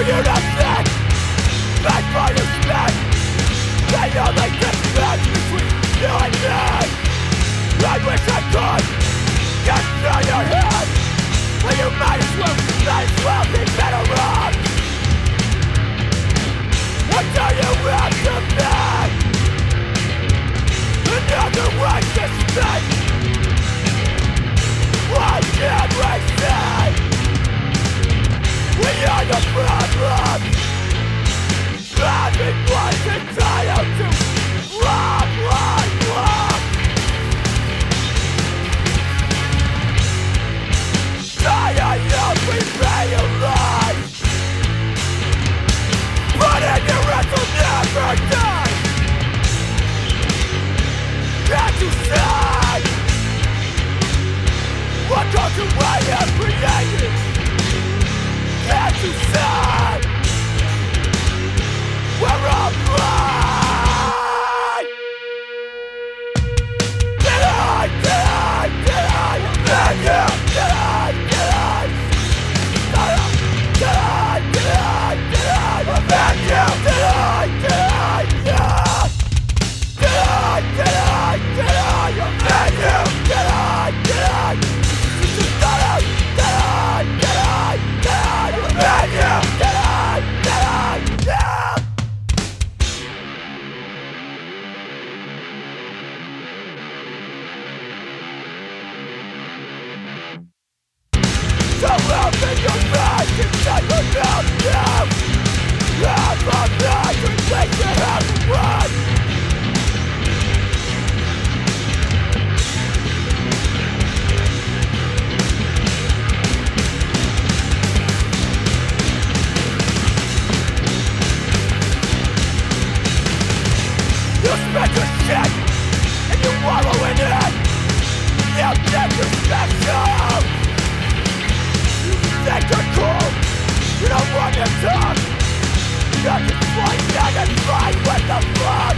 you nothing, back for your spit. They only disconnect between you and me. I wish I could get through your head, but you might as well be better off. Until you have to beg another way to speak. Why can't we say we are the problem? Having was entitled to rob. Tired of remaining alive, but ignorance will never die. Can't you see what culture we have created? Can't you see we're all blind? Did I beg you? Did I beg you? So open your mind and shut your mouth now. Have a mind and take the house and run. You spend your shit and you wallow in it. You think you're special. Think you're cool, you don't want to talk. You're just satisfied with the fuck.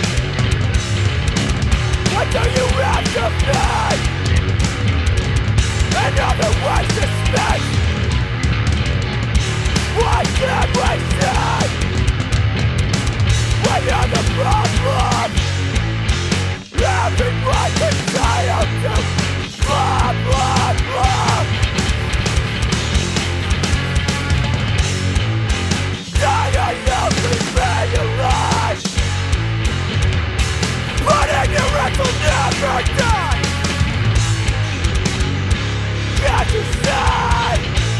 What do you have to pay? Another way to spend. Why can't we say we are the problem? Everyone is tired to blah. Tired of remaining alive, but ignorance will never die. Can't you see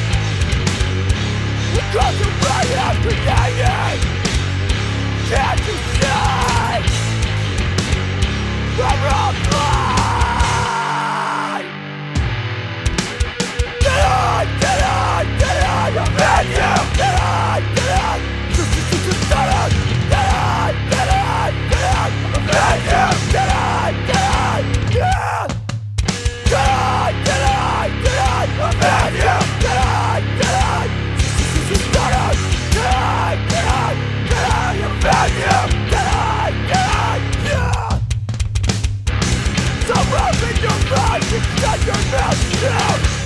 the culture we have created? Can't you see we're all blind? Did I offend you? Did I? So open your mind and shut your mouth down.